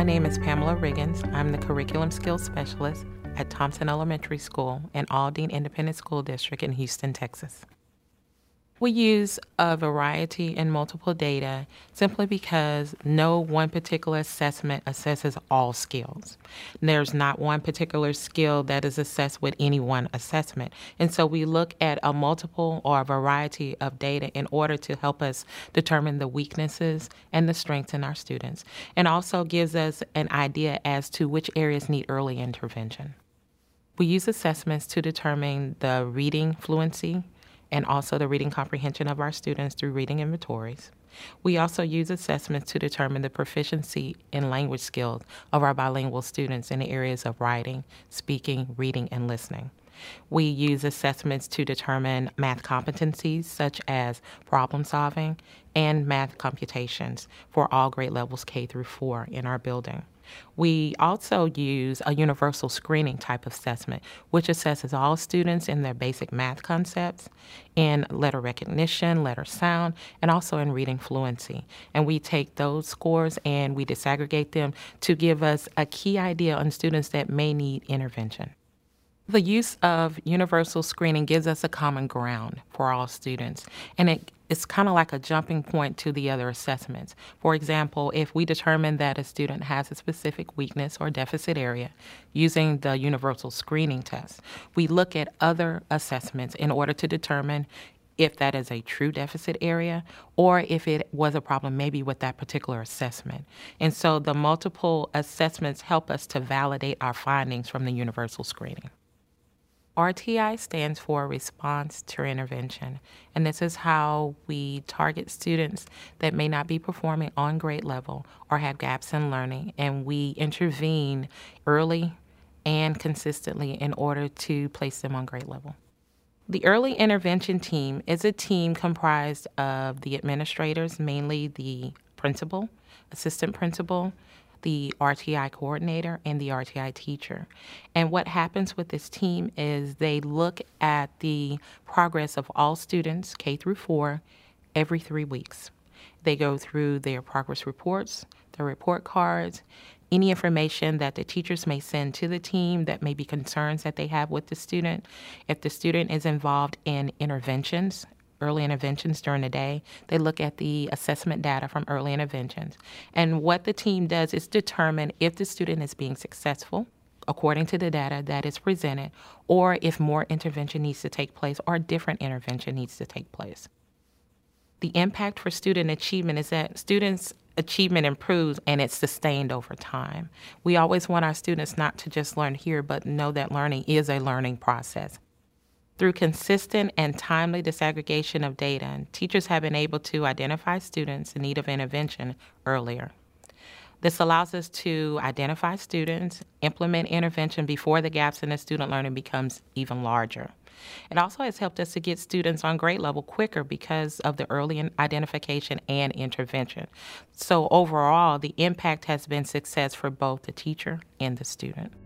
My name is Pamela Riggins. I'm the Curriculum Skills Specialist at Thompson Elementary School in Aldine Independent School District in Houston, Texas. We use a variety and multiple data simply because no one particular assessment assesses all skills. There's not one particular skill that is assessed with any one assessment. And so we look at a multiple or a variety of data in order to help us determine the weaknesses and the strengths in our students, and also gives us an idea as to which areas need early intervention. We use assessments to determine the reading fluency and also the reading comprehension of our students through reading inventories. We also use assessments to determine the proficiency in language skills of our bilingual students in the areas of writing, speaking, reading, and listening. We use assessments to determine math competencies such as problem solving and math computations for all grade levels K through 4 in our building. We also use a universal screening type of assessment, which assesses all students in their basic math concepts, in letter recognition, letter sound, and also in reading fluency. And we take those scores and we disaggregate them to give us a key idea on students that may need intervention. The use of universal screening gives us a common ground for all students, and it's kind of like a jumping point to the other assessments. For example, if we determine that a student has a specific weakness or deficit area using the universal screening test, we look at other assessments in order to determine if that is a true deficit area or if it was a problem maybe with that particular assessment. And so the multiple assessments help us to validate our findings from the universal screening. RTI stands for Response to Intervention, and this is how we target students that may not be performing on grade level or have gaps in learning, and we intervene early and consistently in order to place them on grade level. The early intervention team is a team comprised of the administrators, mainly the principal, assistant principal, the RTI coordinator, and the RTI teacher. And what happens with this team is they look at the progress of all students, K through 4, every 3 weeks. They go through their progress reports, their report cards, any information that the teachers may send to the team that may be concerns that they have with the student. If the student is involved in interventions, early interventions during the day, they look at the assessment data from early interventions. And what the team does is determine if the student is being successful according to the data that is presented, or if more intervention needs to take place or different intervention needs to take place. The impact for student achievement is that students' achievement improves and it's sustained over time. We always want our students not to just learn here, but know that learning is a learning process. Through consistent and timely disaggregation of data, teachers have been able to identify students in need of intervention earlier. This allows us to identify students, implement intervention before the gaps in the student learning becomes even larger. It also has helped us to get students on grade level quicker because of the early identification and intervention. So overall, the impact has been success for both the teacher and the student.